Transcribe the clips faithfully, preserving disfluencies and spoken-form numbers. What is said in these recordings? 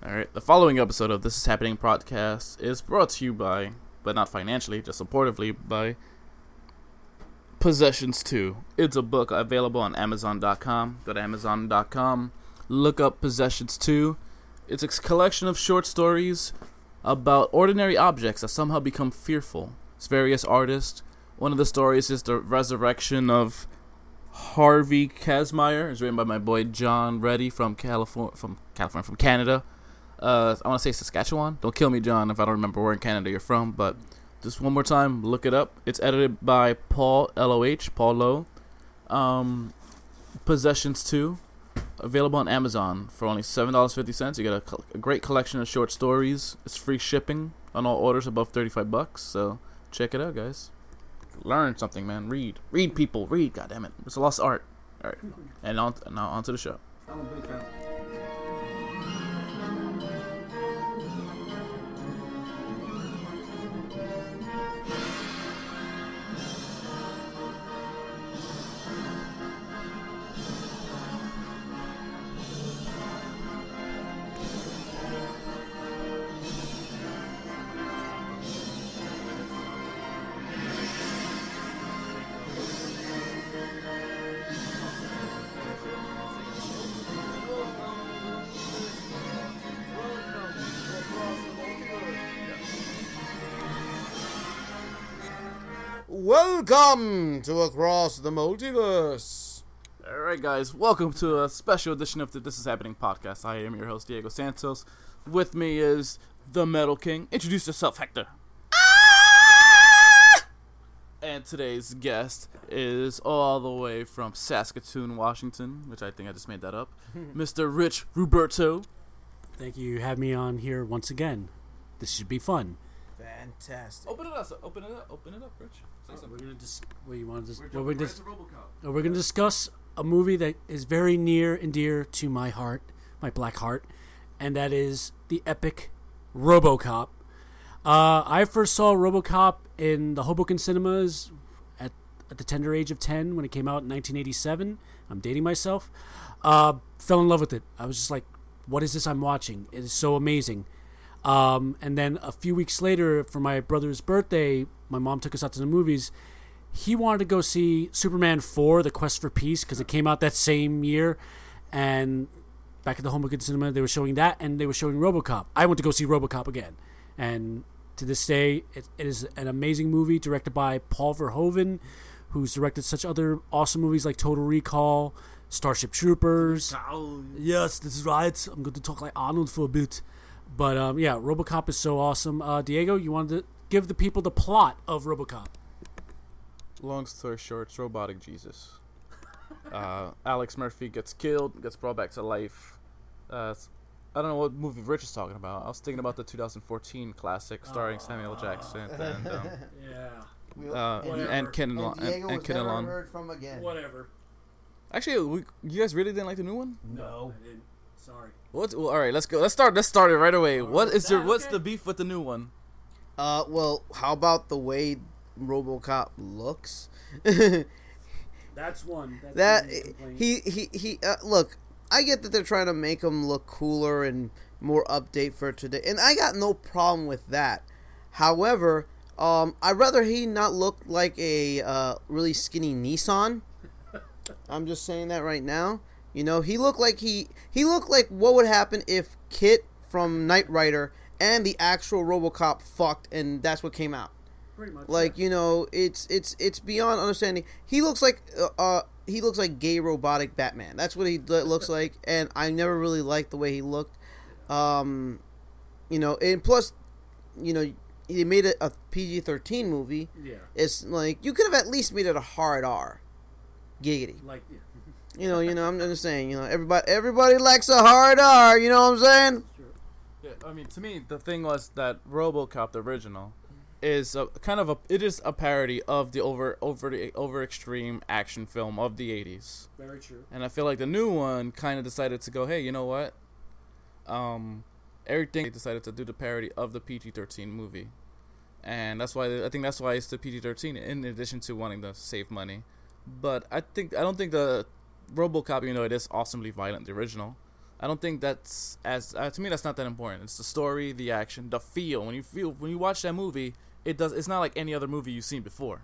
Alright, the following episode of This Is Happening podcast is brought to you by, but not financially, just supportively, by Possessions two. It's a book available on amazon dot com. Go to amazon dot com, look up Possessions two. It's a collection of short stories about ordinary objects that somehow become fearful. It's various artists. One of the stories is the resurrection of Harvey Kazmaier. It's written by my boy John Reddy from California, from California, from Canada. Uh, I want to say Saskatchewan. Don't kill me, John, if I don't remember where in Canada you're from. But just one more time, look it up. It's edited by Paul L O H, Paul Lowe. Um, Possessions two, available on Amazon for only seven dollars and fifty cents. You get a, co- a great collection of short stories. It's free shipping on all orders above thirty-five bucks. So check it out, guys. Learn something, man. Read, read, people, read. God damn it, it's a lost art. All right, and on now on to the show. I'm a big fan. Welcome to Across the Multiverse. Alright, guys, welcome to a special edition of the This Is Happening podcast. I am your host, Diego Santos. With me is the Metal King. Introduce yourself, Hector. Ah! And today's guest is all the way from Saskatoon, Washington, which I think I just made that up, Mister Rich Roberto. Thank you for having me on here once again. This should be fun. Fantastic. Open it up, open it up, open it up, Rich. Say Uh, something. we're gonna dis- what you want to dis- We're well, we're jumping dis- right to RoboCop. uh, we're gonna discuss a movie that is very near and dear to my heart, my black heart, and that is the epic RoboCop. Uh, I first saw RoboCop in the Hoboken cinemas at at the tender age of ten when it came out in nineteen eighty-seven. I'm dating myself. Uh, fell in love with it. I was just like, "What is this I'm watching? It is so amazing." Um, and then a few weeks later, for my brother's birthday, my mom took us out to the movies. He wanted to go see Superman four, The Quest for Peace, because it came out that same year. And back at the Hoboken Cinema, they were showing that, and they were showing RoboCop. I went to go see RoboCop again. And to this day, it, it is an amazing movie directed by Paul Verhoeven, who's directed such other awesome movies like Total Recall, Starship Troopers. Yes, this is right. I'm going to talk like Arnold for a bit. But, um, yeah, RoboCop is so awesome. Uh, Diego, you wanted to give the people the plot of RoboCop. Long story short, it's robotic Jesus. Uh, Alex Murphy gets killed, gets brought back to life. Uh, I don't know what movie Rich is talking about. I was thinking about the two thousand fourteen classic starring Oh. Samuel Jackson and um, Yeah, We- uh, Whatever. and Ken and Lon- Diego and, was and Ken never Lon. heard from again. whatever. Actually, we, you guys really didn't like the new one? No. I didn't. Sorry. What? Well, all right, let's go. Let's start. Let's start it right away. Oh, What is is your? that What's okay? the beef with the new one? Uh, well, how about the way RoboCop looks? That's one. That's that one complaint. he he he. Uh, look, I get that they're trying to make him look cooler and more update for today, and I got no problem with that. However, um, I'd rather he not look like a uh, really skinny Nissan. I'm just saying that right now. You know, he looked like he he looked like what would happen if Kit from Knight Rider and the actual RoboCop fucked, and that's what came out. Pretty much. Like, you know, it's it's it's beyond understanding. He looks like uh, uh he looks like gay robotic Batman. That's what he lo- looks like, and I never really liked the way he looked. Um, you know, and plus, you know, he made it a P G thirteen movie. Yeah. It's like you could have at least made it a hard R. Giggity. Like, yeah. You know, you know, I'm just saying, you know, everybody everybody likes a hard R, you know what I'm saying? Sure. Yeah, I mean, to me, the thing was that RoboCop, the original, is a, kind of a. It is a parody of the over over the over extreme action film of the eighties. Very true. And I feel like the new one kind of decided to go, hey, you know what? Um, everything they decided to do the parody of the P G thirteen movie, and that's why I think that's why it's the P G thirteen. In addition to wanting to save money, but I think I don't think the RoboCop, you know, it is awesomely violent, the original. I don't think that's as uh, to me that's not that important. It's the story, the action, the feel. When you feel when you watch that movie, it does. It's not like any other movie you've seen before.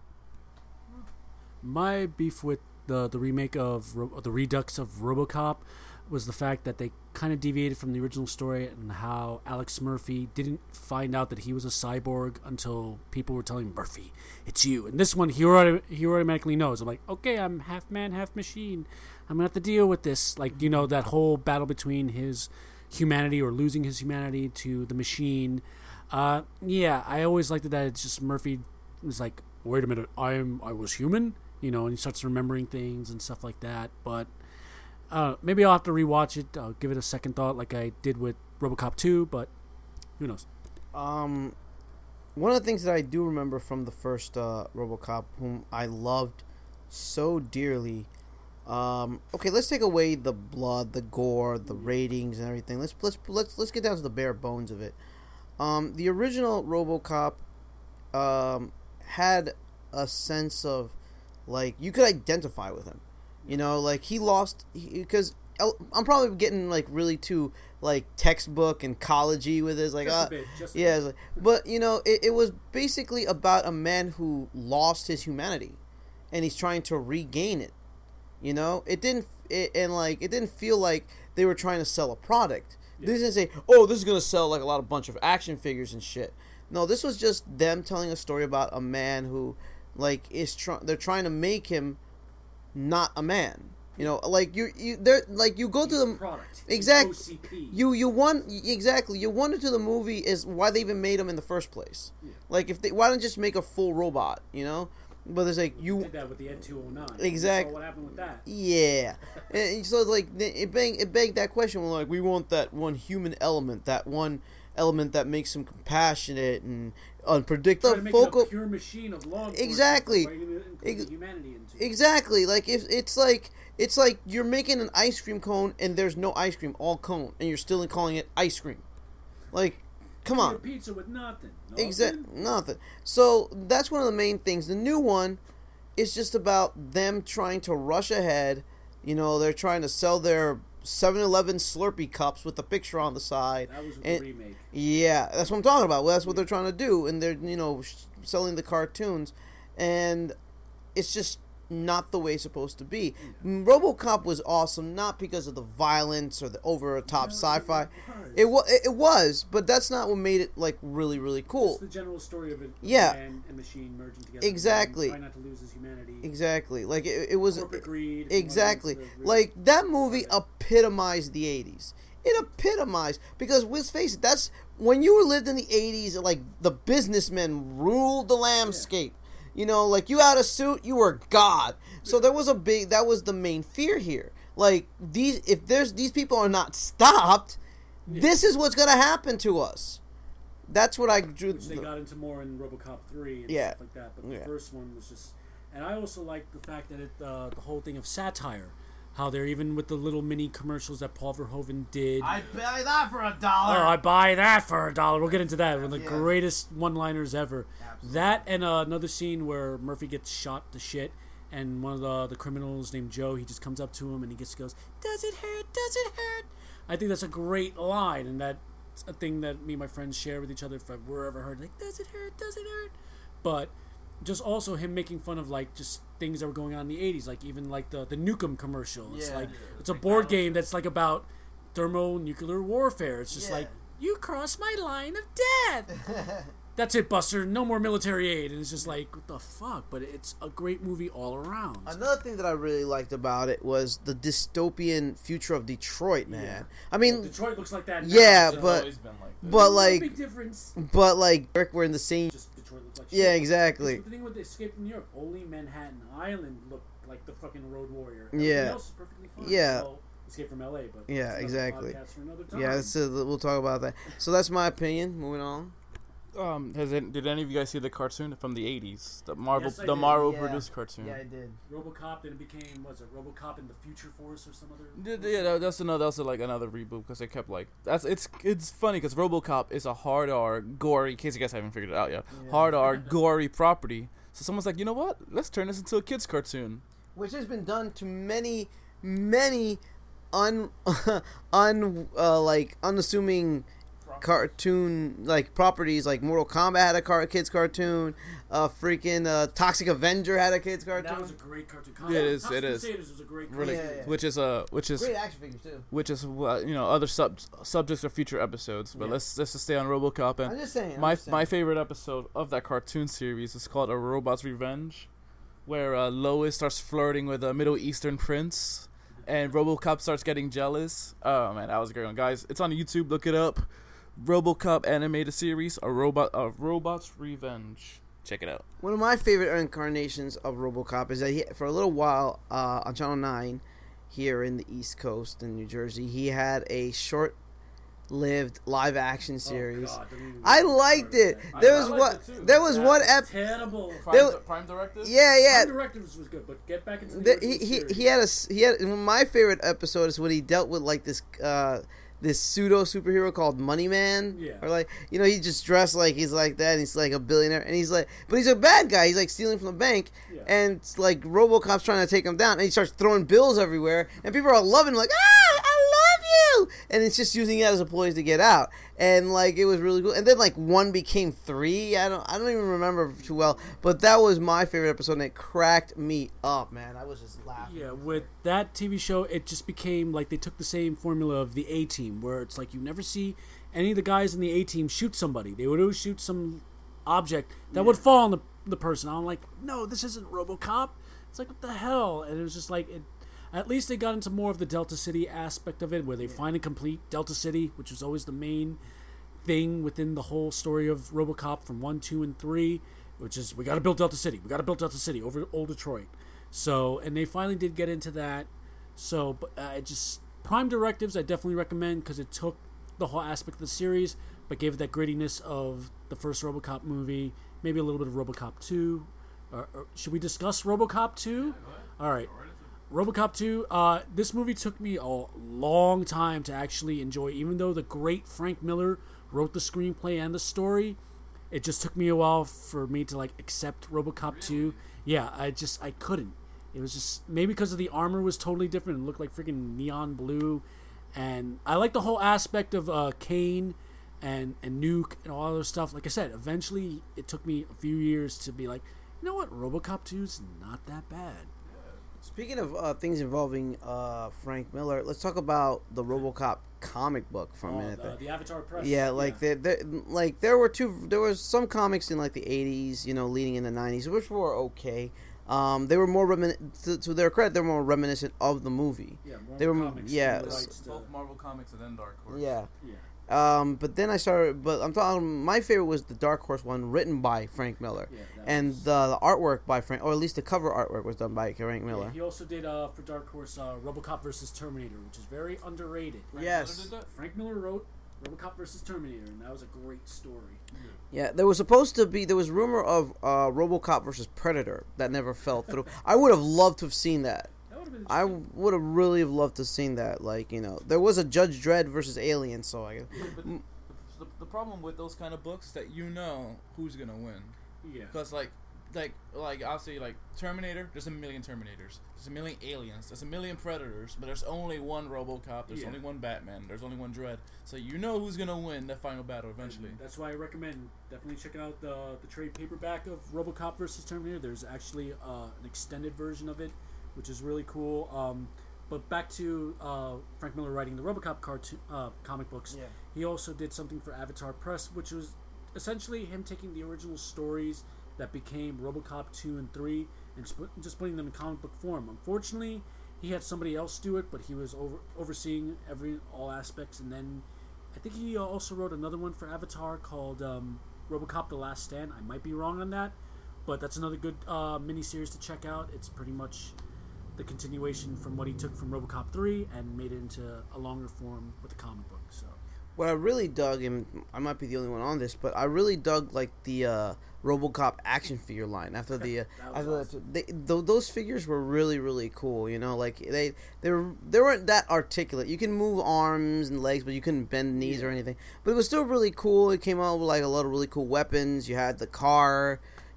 My beef with the the remake of Ro- the Redux of RoboCop was the fact that they kind of deviated from the original story and how Alex Murphy didn't find out that he was a cyborg until people were telling him, Murphy, it's you. And this one, he already, he automatically knows. I'm like, okay, I'm half man, half machine. I'm going to have to deal with this. Like, you know, that whole battle between his humanity or losing his humanity to the machine. Uh, yeah, I always liked it that it's just Murphy was like, wait a minute, I am, I was human? You know, and he starts remembering things and stuff like that. But uh, maybe I'll have to rewatch it. I'll give it a second thought like I did with RoboCop two, but who knows? Um, one of the things that I do remember from the first uh, RoboCop, whom I loved so dearly. Um, okay, let's take away the blood, the gore, the ratings, and everything. Let's let's let's let's get down to the bare bones of it. Um, the original RoboCop um, had a sense of like you could identify with him. You know, like he lost because I'm probably getting like really too like textbook and collegey with this, like Just uh, a bit, just a yeah, bit. it's like, but you know, it, it was basically about a man who lost his humanity, and he's trying to regain it. You know, it didn't, it, and like it didn't feel like they were trying to sell a product. Yeah. They didn't say, "Oh, this is gonna sell like a lot of bunch of action figures and shit." No, this was just them telling a story about a man who, like, is trying. They're trying to make him not a man. You know, like you, you, they're like you go He's to the the product. exactly. O C P. You you want exactly you wonder to the movie is why they even made him in the first place. Yeah. Like if they why don't just make a full robot, you know? But it's like you did that with the Ed two oh nine. Exact- You saw what happened with that? yeah. And so like it begged it begged that question. We're like we want that one human element, that one element that makes him compassionate and Try unpredictable. to make Focal it a pure machine of law enforcement. Exactly. Right into- into Ex- the humanity into. Exactly. Like if it's like it's like you're making an ice cream cone and there's no ice cream, all cone, and you're still calling it ice cream. Like, come Eat on. a pizza with nothing. Nothing? Exact nothing. So that's one of the main things. The new one is just about them trying to rush ahead. You know, they're trying to sell their seven eleven Slurpee cups with a picture on the side. That was with And- the remake. Yeah, that's what I'm talking about. Well, that's what they're trying to do, and they're you know sh- selling the cartoons, and it's just not the way it's supposed to be. RoboCop was awesome, not because of the violence or the over-the-top No, sci-fi. it It was, it was, but that's not what made it like really, really It's cool. the general story of it. Yeah. Man and machine merging together. Exactly. Try not to lose his humanity. Exactly, like it, it was Corporate greed. exactly It's the- like that movie epitomized the eighties. It epitomized because let's face it, that's when you lived in the eighties. Like the businessmen ruled the landscape. You know, like you had a suit, you were God. So there was a big. That was the main fear here. Like these, if there's these people are not stopped, this is what's gonna happen to us. That's what I drew. Which they got into more in RoboCop three and Yeah. stuff like that. But the Yeah. first one was just, and I also like the fact that it, uh, the whole thing of satire, how they're even with the little mini commercials that Paul Verhoeven did. buy that for a Oh, dollar. I buy that for a dollar. We'll get into that. One of the Yeah. greatest one-liners ever. Absolutely. That and uh, another scene where Murphy gets shot to shit, and one of the the criminals named Joe, he just comes up to him and he just goes, "Does it hurt? Does it hurt?" I think that's a great line, and that's a thing that me and my friends share with each other if I were ever heard. Like, does it hurt? Does it hurt? But just also him making fun of like just things that were going on in the eighties, like even like the the Nukem commercial. It's Yeah. like it's a board game that's like about thermonuclear warfare. It's just Yeah. like, you crossed my line of death. That's it, Buster. No more military aid. And it's just like, what the fuck? But it's a great movie all around. Another thing that I really liked about it was the dystopian future of Detroit, man. I mean, Detroit looks like that now. yeah, It's but always been like that. but No like big difference. but like Eric, we're in the same. Just Detroit looks like Yeah, shit. exactly. That's the thing with the Escape from New York. Only Manhattan Island looked like the fucking Road Warrior. Yeah. Everything else is perfectly fine. Yeah. Well, Escape from L A, but Yeah, that's another exactly. podcast for another time. Yeah, that's, uh, we'll talk about that. So that's my opinion. Moving on. Um, has it, did any of you guys see the cartoon from the eighties? The Marvel, Yes, I the did. Marvel Yeah. produced cartoon. I did. RoboCop, then it became, what's it, RoboCop in the Future Force or some other... Yeah, yeah, that- that's another. That's like another reboot because they kept like that's it's it's funny because RoboCop is a hard R gory. In case you guys haven't figured it out yet, Yeah. hard R gory property. So someone's like, you know what? Let's turn this into a kids cartoon. Which has been done to many, many un un uh, like unassuming cartoon like properties. Like Mortal Kombat had a car- kids cartoon. Uh, freaking uh, Toxic Avenger had a kids cartoon. That was a great cartoon. Yeah, it is, Toxic it is. Crusaders was a great Really, cartoon. Yeah, yeah. which is uh, which is Great action figures too. which is uh, you know other sub subjects or future episodes. But Yeah. let's let's just stay on RoboCop. I'm And just saying. I'm my just saying. my favorite episode of that cartoon series is called A Robot's Revenge, where uh, Lois starts flirting with a Middle Eastern prince, and RoboCop starts getting jealous. Oh man, that was a great one, guys. It's on YouTube. Look it up. RoboCop animated series, A Robot A Robot's Revenge. Check it out. One of my favorite incarnations of RoboCop is that he, for a little while uh, on Channel Nine, here in the East Coast in New Jersey, he had a short-lived live-action series. Oh, God, don't even- I liked it. I- There I was liked one. it too. There was That one was ep. terrible. Prime, There- Prime Directive. Yeah, yeah. Prime Directives was good, but get back into the, The, original he, he series. he had a s- he had my favorite episode is when he dealt with like this uh this pseudo superhero called Money Man. Yeah. Or like you know he just dressed like he's like that and he's like a billionaire and he's like but he's a bad guy. He's like stealing from the bank Yeah. and it's like RoboCop's trying to take him down and he starts throwing bills everywhere and people are loving him like ah I love you and it's just using it as a ploy to get out and like it was really cool and then like one became three. I don't I don't even remember too well but that was my favorite episode and it cracked me up, man. I was just laughing. Yeah, with that T V show, it just became like they took the same formula of the A Team, where it's like you never see any of the guys in the A Team shoot somebody. They would always shoot some object that would fall on the the person. I'm like, no, this isn't RoboCop. It's like what the hell? And it was just like it. At least they got into more of the Delta City aspect of it, where they find and complete Delta City, which was always the main thing within the whole story of RoboCop from one, two, and three, which is we got to build Delta City. We got to build Delta City over old Detroit. So, and they finally did get into that. So, but uh, it just Prime Directives I definitely recommend because it took the whole aspect of the series, but gave it that grittiness of the first RoboCop movie. Maybe a little bit of RoboCop two. Or, or should we discuss RoboCop two? All right. RoboCop two, uh, this movie took me a long time to actually enjoy. Even though the great Frank Miller wrote the screenplay and the story, it just took me a while for me to like accept RoboCop really? two. Yeah, I just I couldn't. It was just maybe because of the armor was totally different. It looked like freaking neon blue, and I like the whole aspect of uh, Kane and and Nuke and all other stuff. Like I said, eventually it took me a few years to be like, you know what, RoboCop two is not that bad. Speaking of uh, things involving uh, Frank Miller, let's talk about the RoboCop comic book for a Oh, minute. the, the Avatar Press. yeah, like There, there, like there were two. There was some comics in like the eighties, you know, leading in the nineties, which were okay. Um, they were more remin- to, to their credit, they were more reminiscent of the movie. Yeah, Marvel They were- Comics, yeah, the s- rights to- Both Marvel Comics and then Dark Horse. Yeah. yeah. Um, but then I started. But I'm talking. My favorite was the Dark Horse one, written by Frank Miller, Yeah, that and was- the, the artwork by Frank, or at least the cover artwork was done by Frank Miller. Yeah, he also did uh, for Dark Horse uh, RoboCop versus Terminator, which is very underrated. Frank Yes. Miller did that? Frank Miller wrote RoboCop versus Terminator, and that was a great story. Yeah, there was supposed to be. There was rumor of uh, RoboCop versus Predator that never fell through. I would have loved to have seen that. That would have been. I interesting. would have really have loved to have seen that. Like you know, there was a Judge Dredd versus Alien, so I. But the, the, the problem with those kind of books is that you know who's gonna win. Yeah. Because like, like, like I'll say like Terminator. There's a million Terminators. There's a million aliens. There's a million Predators. But there's only one RoboCop. There's Yeah. only one Batman. There's only one Dredd. So you know who's gonna win that final battle eventually. And that's why I recommend definitely checking out the the trade paperback of RoboCop versus Terminator. There's actually uh, an extended version of it, which is really cool. Um, but back to uh, Frank Miller writing the RoboCop cartoon uh, comic books. Yeah. He also did something for Avatar Press, which was essentially him taking the original stories that became RoboCop two and three and just, put, just putting them in comic book form. Unfortunately, he had somebody else do it, but he was over, overseeing every all aspects. And then I think he also wrote another one for Avatar called um, RoboCop: The Last Stand. I might be wrong on that, but that's another good uh, miniseries to check out. It's pretty much the continuation from what he took from RoboCop three and made it into a longer form with the comic book. So. What I really dug, and I might be the only one on this, but I really dug like the uh, RoboCop action figure line after the uh, That was after awesome. the, they, th- those figures were really really cool. You know, like they they were they weren't that articulate. You can move arms and legs, but you couldn't bend knees Yeah. or anything. But it was still really cool. It came out with like a lot of really cool weapons. You had the car.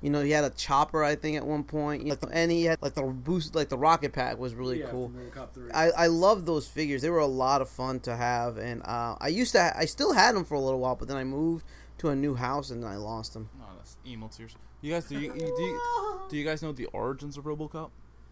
You know, he had a chopper, I think, at one point. You know, and he had like the boost, like the rocket pack was really yeah, cool. from RoboCop three. I I love those figures. They were a lot of fun to have, and uh, I used to, ha- I still had them for a little while, but then I moved to a new house and then I lost them. Oh, that's emo tears. You guys, do you, you- do you, do you guys know the origins of RoboCop?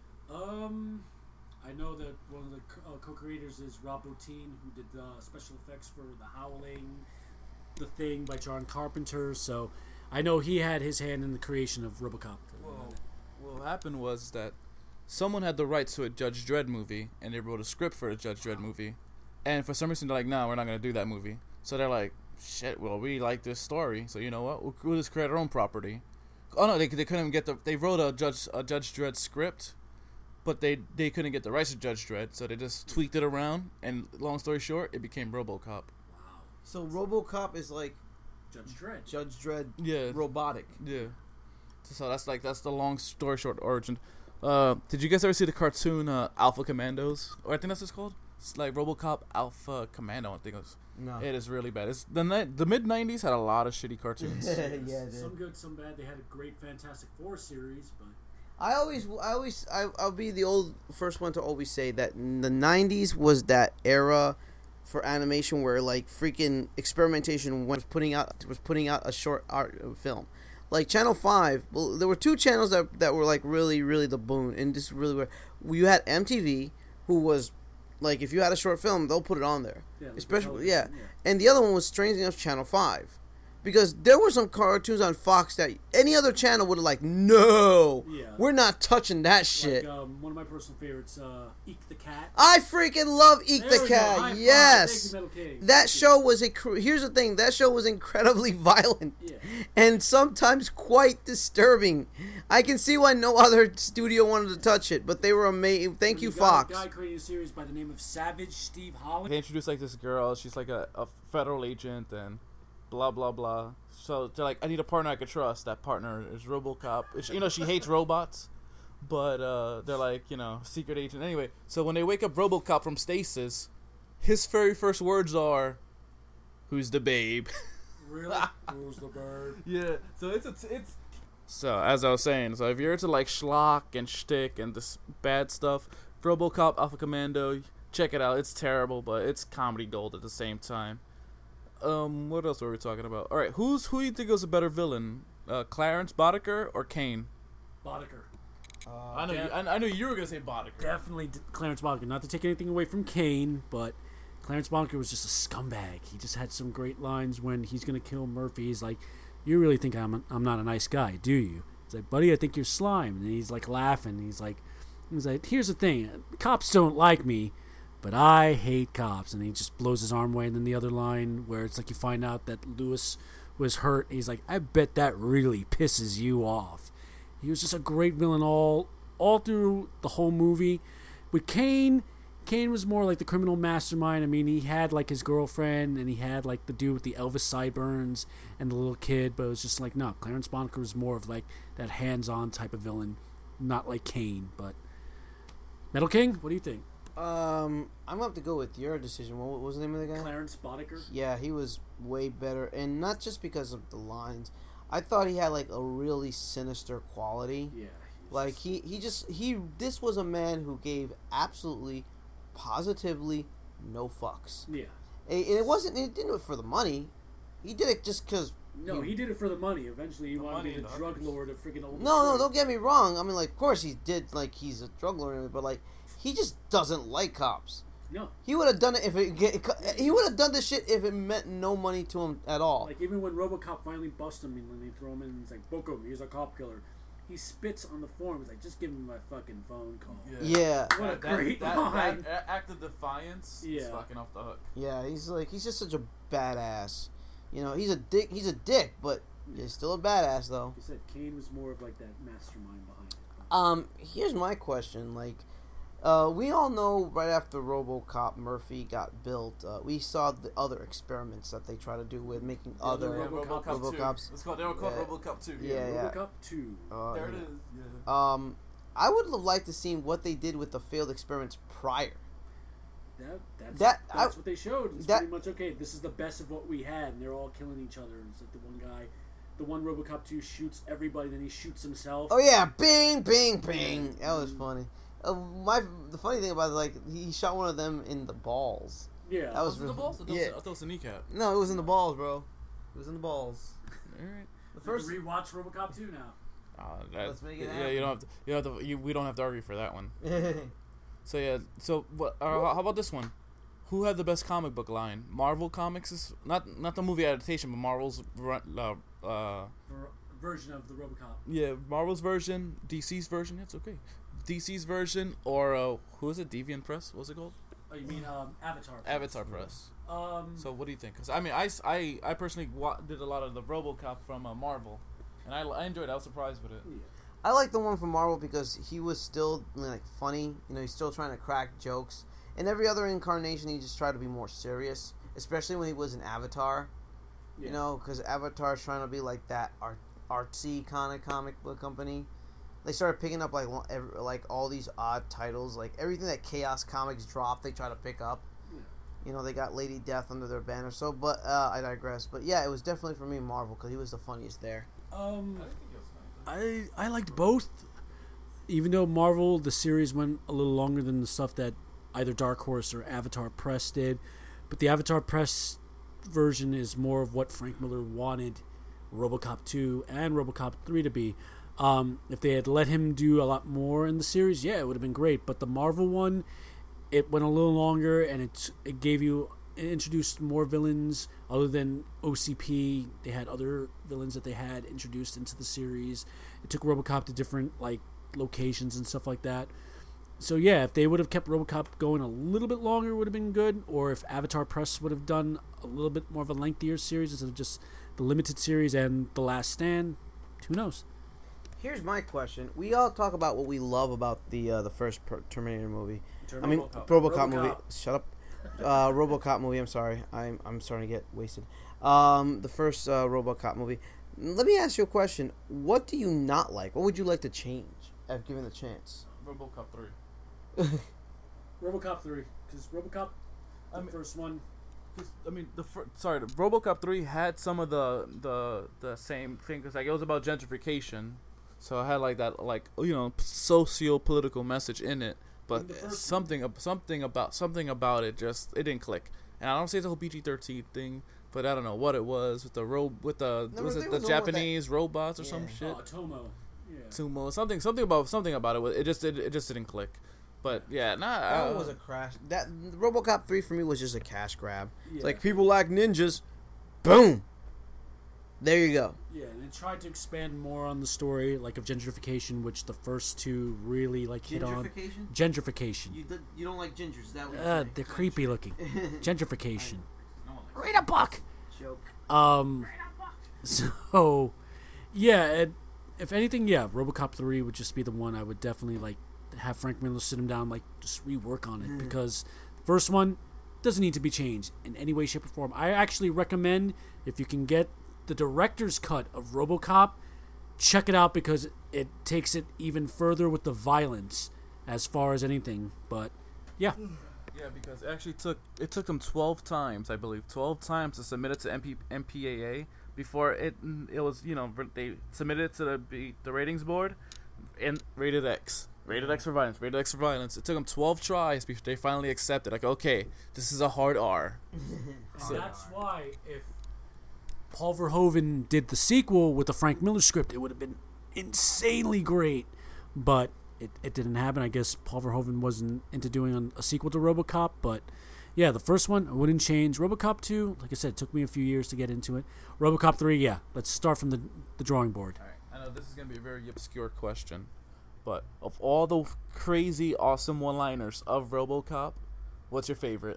Um, I know that one of the co- uh, co-creators is Rob Bottin, who did the special effects for The Howling, The Thing by John Carpenter. So I know he had his hand in the creation of RoboCop. Well, what happened was that someone had the rights to a Judge Dredd movie, and they wrote a script for a Judge Dredd movie. And for some reason, they're like, no, we're not going to do that movie. So they're like, shit, well, we like this story. So you know what? We'll, we'll just create our own property. Oh, no, they, they couldn't get the... They wrote a Judge a Judge Dredd script, but they they couldn't get the rights to Judge Dredd, so they just tweaked it around, and long story short, it became RoboCop. Wow. So RoboCop is like Judge Dredd. Judge Dredd, Yeah. robotic. Yeah. So that's like that's the long story short origin. Uh, did you guys ever see the cartoon uh, Alpha Commandos? Or I think that's what it's called. It's like RoboCop Alpha Commando. I think it was. No. It is really bad. It's the ni- the mid nineties had a lot of shitty cartoons. yeah, it did. Some good, some bad. They had a great Fantastic Four series, but I always, I always, I, I'll be the old first one to always say that the nineties was that era for animation where like freaking experimentation was putting out was putting out a short art film. Like Channel Five, well, there were two channels that that were like really, really the boon, and just really were. You had M T V, who was like if you had a short film, they'll put it on there. yeah, like the Especially, yeah. television, And the other one was strange enough Channel Five, because there were some cartoons on Fox that any other channel would have like, no, Yeah. we're not touching that shit. Like, um, one of my personal favorites, uh, Eek the Cat. I freaking love Eek There the we go. High Cat. five. Yes, Thank you, Metal King. that Thank you. show was a. Here's the thing: that show was incredibly violent Yeah. and sometimes quite disturbing. I can see why no other studio wanted to touch it, but they were amazing. Thank When you, got Fox. A guy creating a series by the name of Savage Steve Holland. They introduced like this girl. She's like a, a federal agent and blah blah blah. So they're like, I need a partner I could trust. That partner is RoboCop. It's- You know, she hates robots, but uh, they're like, you know, secret agent. Anyway, so when they wake up RoboCop from stasis, his very first words are, "Who's the babe?" Really? Who's the bird? Yeah. So it's it's it's. So as I was saying, so if you're into like schlock and shtick and this bad stuff, RoboCop Alpha Commando, check it out. It's terrible, but it's comedy gold at the same time. Um, what else were we talking about? All right, who's who do you think was a better villain, uh, Clarence Boddicker or Kane? Boddicker. I know, you, I, I know you were gonna say Boddicker. Definitely D- Clarence Boddicker. Not to take anything away from Kane, but Clarence Boddicker was just a scumbag. He just had some great lines when he's gonna kill Murphy. He's like, "You really think I'm a, I'm not a nice guy, do you?" He's like, "Buddy, I think you're slime." And he's like laughing. He's like, "He's like, here's the thing: cops don't like me, but I hate cops." And he just blows his arm away. And then the other line where it's like you find out that Lewis was hurt. He's like, "I bet that really pisses you off." He was just a great villain all all through the whole movie. With Kane, Kane was more like the criminal mastermind. I mean, he had like his girlfriend, and he had like the dude with the Elvis sideburns and the little kid. But it was just like, no, Clarence Boddicker was more of like that hands-on type of villain, not like Kane. But Metal King, what do you think? Um, I'm gonna have to go with your decision. What was the name of the guy? Clarence Boddicker. Yeah, he was way better, and not just because of the lines. I thought he had like a really sinister quality. Yeah. Like he, he just he this was a man who gave absolutely, positively no fucks. Yeah. And it wasn't. He didn't do it for the money. He did it just because. No, he did it for the money. Eventually, he The wanted to money be the and drug others. lord of freaking old. No, no, Detroit. don't get me wrong. I mean, like, of course he did. Like, he's a drug lord, but like, he just doesn't like cops. No. He would have done it if it. Get, he would have done this shit if it meant no money to him at all. Like, even when RoboCop finally busts him and when they throw him in, it's like, Bokum, he's a cop killer. He spits on the form. He's like, just give me my fucking phone call. Yeah. What a great line. that act of defiance is Yeah. fucking off the hook. Yeah, he's like he's just such a badass. You know, he's a dick. He's a dick, but he's still a badass though. He said Kane was more of like that mastermind behind it. Um, here's my question. Like, uh, we all know right after RoboCop Murphy got built, uh, we saw the other experiments that they try to do with making Yeah, other. the RoboCop RoboCops. It's called, they were called Yeah. RoboCop two. Yeah, yeah. RoboCop two. Uh, There it yeah. is. Yeah. Um, I would have liked to see what they did with the failed experiments prior. That, that's That- that's I- what they showed. It's that- pretty much, okay, this is the best of what we had, and they're all killing each other. It's like the one guy, the one RoboCop two shoots everybody, then he shoots himself. Oh yeah, bing, bing, bing. That was funny. Uh, my the funny thing about it is, like, he shot one of them in the balls. Yeah, that was, was it the balls? I thought, yeah. it was, I thought it was a kneecap. No, it was in the balls, bro. It was in the balls. All right. The first first. rewatch RoboCop two now. Uh, that, Let's make it yeah, happen. you don't have to. You don't have to. You, we don't have to argue for that one. So yeah. So what? Uh, how about this one? Who had the best comic book line? Marvel Comics is not not the movie adaptation, but Marvel's uh, uh Ver- version of the RoboCop. yeah, Marvel's version, D C's version. It's okay. D C's version, or uh, who is it? Deviant Press. What's it called? Oh, you mean um, Avatar? Avatar Press. Um, So what do you think? Because I mean, I, I, I personally wa- did a lot of the RoboCop from uh, Marvel, and I, I enjoyed it. I was surprised with it. yeah. I like the one from Marvel because he was still, like, funny. You know, he's still trying to crack jokes. In every other incarnation, he just tried to be more serious, especially when he was in Avatar. Yeah. You know, because Avatar's trying to be like that art, artsy kind of comic book company. They started picking up like lo- every, like all these odd titles, like everything that Chaos Comics dropped. They try to pick up. Yeah. You know, they got Lady Death under their banner. So, but uh, I digress. But yeah, it was definitely for me Marvel because he was the funniest there. Um, I I liked both, even though Marvel the series went a little longer than the stuff that either Dark Horse or Avatar Press did, but the Avatar Press version is more of what Frank Miller wanted RoboCop two and RoboCop three to be. Um, if they had let him do a lot more in the series, yeah, it would have been great. But the Marvel one, it went a little longer, and it it gave you it introduced more villains other than O C P. They had other villains that they had introduced into the series. It took RoboCop to different like locations and stuff like that. So yeah, if they would have kept RoboCop going a little bit longer, it would have been good. Or if Avatar Press would have done a little bit more of a lengthier series instead of just the limited series and The Last Stand, who knows? Here's my question: we all talk about what we love about the uh, the first per- Terminator movie. I mean, RoboCop. RoboCop, RoboCop. movie. Shut up. Uh, RoboCop movie. I'm sorry. I'm I'm starting to get wasted. Um, the first uh, RoboCop movie. Let me ask you a question. What do you not like? What would you like to change if given the chance? RoboCop three. RoboCop three, because RoboCop, the I mean- first one. I mean, the fir- sorry, the RoboCop three had some of the the the same thing because like it was about gentrification, so it had like that like you know socio-political message in it, but In the first something ab- something about something about it just it didn't click. And I don't say it's a whole P G thirteen thing, but I don't know what it was with the ro with the No, was there it was the one with Japanese robots or Yeah. some shit. Oh, Tomo. Yeah. Sumo, something something about something about it. It just it, it just didn't click. But yeah, nah. That uh, one was a crash. That RoboCop three for me was just a cash grab. It's Yeah. like people like ninjas. Boom. There you go. Yeah, and it tried to expand more on the story, like of gentrification, which the first two really like hit on. Gentrification. You you don't like gingers? Is that what Uh, they're creepy looking. Gentrification. no one likes Read a book. Joke. Um. So, yeah. It, if anything, yeah, RoboCop three would just be the one I would definitely like have Frank Miller sit him down, like just rework on it because the first one doesn't need to be changed in any way, shape, or form. I actually recommend if you can get the director's cut of RoboCop, check it out because it takes it even further with the violence as far as anything. But yeah, Yeah, because it actually took it took them twelve times, I believe, twelve times to submit it to M P, M P A A before it it was you know they submitted it to the B- the ratings board and rated X, rated X for violence, rated X for violence. It took them twelve tries before they finally accepted. Like, okay, this is a hard R. and So- that's why if Paul Verhoeven did the sequel with the Frank Miller script, it would have been insanely great. But it, it didn't happen. I guess Paul Verhoeven wasn't into doing a sequel to RoboCop. But yeah, the first one I wouldn't change. RoboCop two, like I said, it took me a few years to get into it. RoboCop three, yeah, let's start from the the drawing board. All right, I know this is gonna be a very obscure question, but of all the crazy, awesome one-liners of RoboCop, what's your favorite?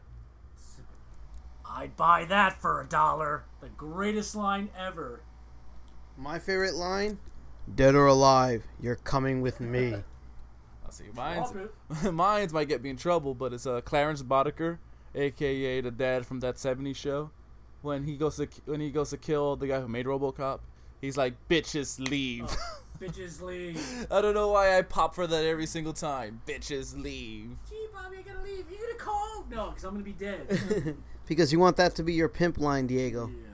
I'd buy that for a dollar. The greatest line ever. My favorite line: "Dead or alive, you're coming with me." I'll see. Mine's Drop it. mine's might get me in trouble, but it's uh, Clarence Boddicker, aka the dad from that seventies show. When he goes to when he goes to kill the guy who made RoboCop, he's like, "Bitches leave." Oh, bitches leave. I don't know why I pop for that every single time. Bitches leave. Gee, Bobby, I gotta leave. You gonna call? No, because I'm gonna be dead. Because you want that to be your pimp line, Diego. Yeah, but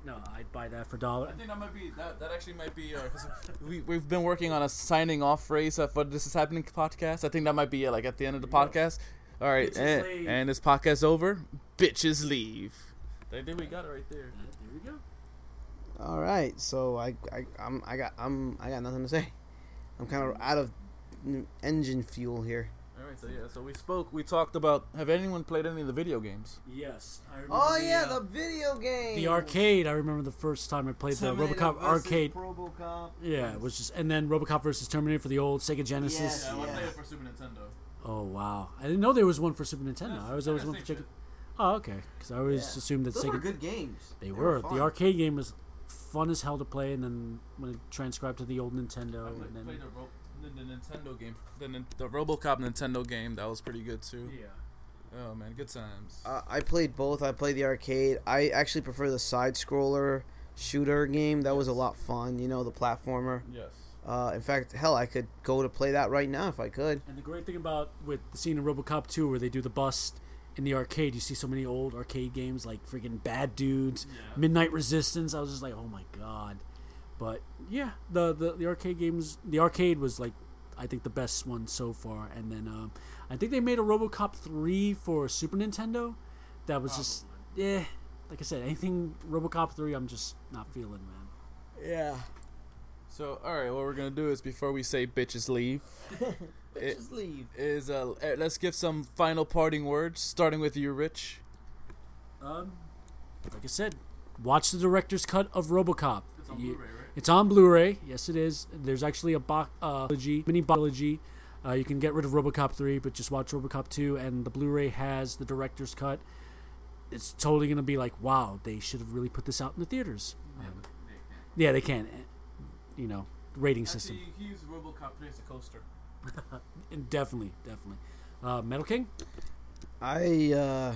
No, I'd buy that for dollar. I think that might be that. That actually might be. Uh, 'cause we we've been working on a signing off phrase uh, for this is happening podcast. I think that might be uh, like at the end of the podcast. All right, Bitches and, leave. and this podcast over. Bitches leave. I think we got it right there. There we go. All right, so I I I'm I got I'm I got nothing to say. I'm kind of out of engine fuel here. All right, so yeah, so we spoke. We talked about. Have anyone played any of the video games? Yes, I remember. Oh the, yeah, uh, the video game. the arcade. I remember the first time I played the Terminator RoboCop versus arcade. RoboCop. Yeah, it was just and then RoboCop versus Terminator for the old Sega Genesis. Yes. Yeah, I Yeah. played it for Super Nintendo. Oh wow, I didn't know there was one for Super Nintendo. Yes, I was always I one for think Chicken. Oh okay, because I always Yeah. assumed that Those Sega. were good games. They were. fun. The arcade game was fun as hell to play, and then when it transcribed to the old I Nintendo, played, and then played the, Ro- the, the Nintendo game, the, Nin- the RoboCop Nintendo game. That was pretty good too. yeah. Oh man, good times. Uh, I played both. I played the arcade. I actually prefer the side scroller shooter game. That was a lot fun. You know, the platformer. Yes. Uh, in fact, hell, I could go to play that right now if I could. And the great thing about with the scene in RoboCop two where they do the bust in the arcade, you see so many old arcade games like freaking Bad Dudes, Yeah. Midnight Resistance. I was just like, oh my god. But yeah, the the, the arcade games, the arcade was like, I think the best one so far. And then um, I think they made a RoboCop three for Super Nintendo. That was just yeah. Like I said, anything RoboCop three, I'm just not feeling, man. Yeah. So, all right, what we're gonna do is before we say bitches leave, it, Just leave. is uh, eh, let's give some final parting words, starting with you, Rich. Um, like I said, watch the director's cut of RoboCop. It's on You- Blu-ray, right? It's on Blu-ray. Yes, it is. There's actually a bo- uh, mini biology. Uh, you can get rid of RoboCop three, but just watch RoboCop two, and the Blu-ray has the director's cut. It's totally gonna be like, wow, they should have really put this out in the theaters. Um, yeah, they can. eh, You know, rating system. Actually, he used RoboCop three as a coaster. And definitely, definitely. Uh, Metal King. I uh,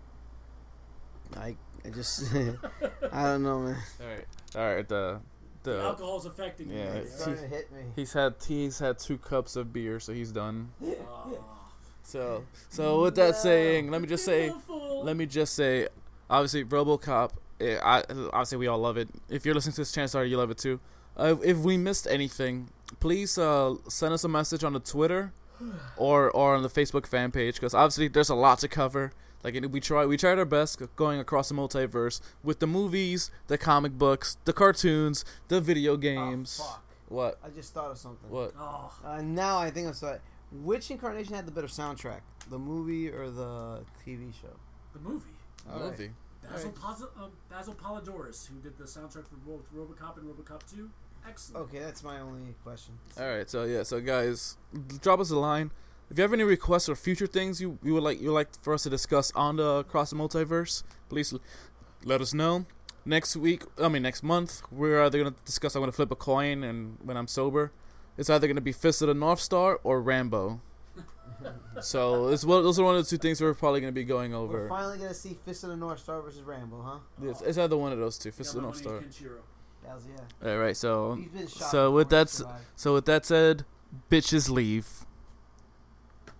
I I just I don't know, man. All right, all right. The the Alcohol's affecting yeah, you. it's- Starting to hit me. he's had he's had two cups of beer, so he's done. Uh, So so with that saying, let me just say, Let let me just say, obviously RoboCop. eh, I obviously we all love it. If you're listening to this chance, you love it too. Uh, if we missed anything, please uh, send us a message on the Twitter or or on the Facebook fan page, because obviously there's a lot to cover. Like we try we tried our best going across the multiverse with the movies, the comic books, the cartoons, the video games. Oh, fuck. What? I just thought of something. What? Oh, Uh, now I think I'm sorry. Which incarnation had the better soundtrack, the movie or the T V show? the movie. All right. Movie. Basil, Alright. Paz- uh, Basil Polidoris, who did the soundtrack for both RoboCop and RoboCop two. Excellent. Okay, that's my only question. All right, so yeah, so guys, drop us a line if you have any requests or future things you, you would like you would like for us to discuss on the Across the Multiverse. Please l- let us know. Next week, I mean next month, we're either gonna discuss. I'm gonna flip a coin, and when I'm sober, it's either gonna be Fist of the North Star or Rambo. So it's one, those are one of the two things we're probably gonna be going We're over. finally gonna see Fist of the North Star versus Rambo, huh? It's, it's either one of those two, Fist Yeah, of the my North money Star. is Kenshiro. Hell's yeah. All right, so He's been shot so with before he that s- survived. so with that said, bitches leave.